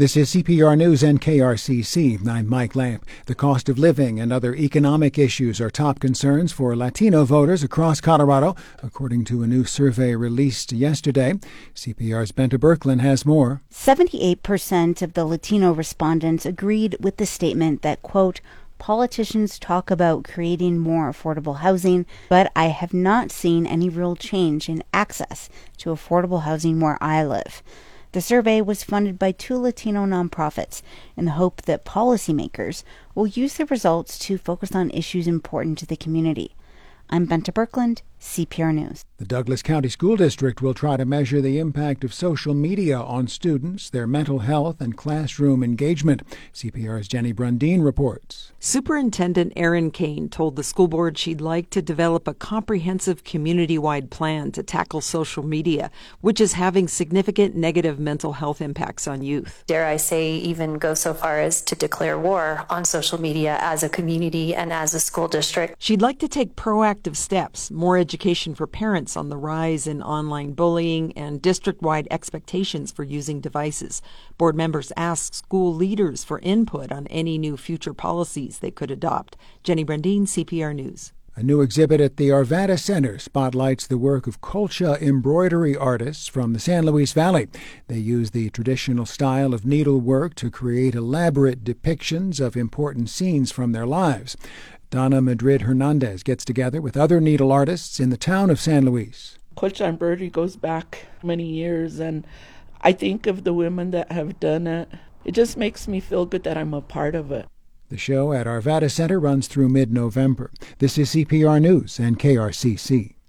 This is CPR News and KRCC. I'm Mike Lamp. The cost of living and other economic issues are top concerns for Latino voters across Colorado, according to a new survey released yesterday. CPR's Benta Birkeland has more. 78% of the Latino respondents agreed with the statement that, quote, politicians talk about creating more affordable housing, but I have not seen any real change in access to affordable housing where I live. The survey was funded by 2 Latino nonprofits in the hope that policymakers will use the results to focus on issues important to the community. I'm Benta Birkeland, CPR News. The Douglas County School District will try to measure the impact of social media on students, their mental health, and classroom engagement. CPR's Jenny Brundeen reports. Superintendent Erin Kane told the school board she'd like to develop a comprehensive community-wide plan to tackle social media, which is having significant negative mental health impacts on youth. Dare I say, even go so far as to declare war on social media as a community and as a school district. She'd like to take proactive steps, more education for parents on the rise in online bullying and district-wide expectations for using devices. Board members asked school leaders for input on any new future policies they could adopt. Jenny Brundeen, CPR News. A new exhibit at the Arvada Center spotlights the work of Colcha embroidery artists from the San Luis Valley. They use the traditional style of needlework to create elaborate depictions of important scenes from their lives. Donna Madrid Hernandez gets together with other needle artists in the town of San Luis. Colcha embroidery goes back many years, and I think of the women that have done it. It just makes me feel good that I'm a part of it. The show at Arvada Center runs through mid-November. This is CPR News and KRCC.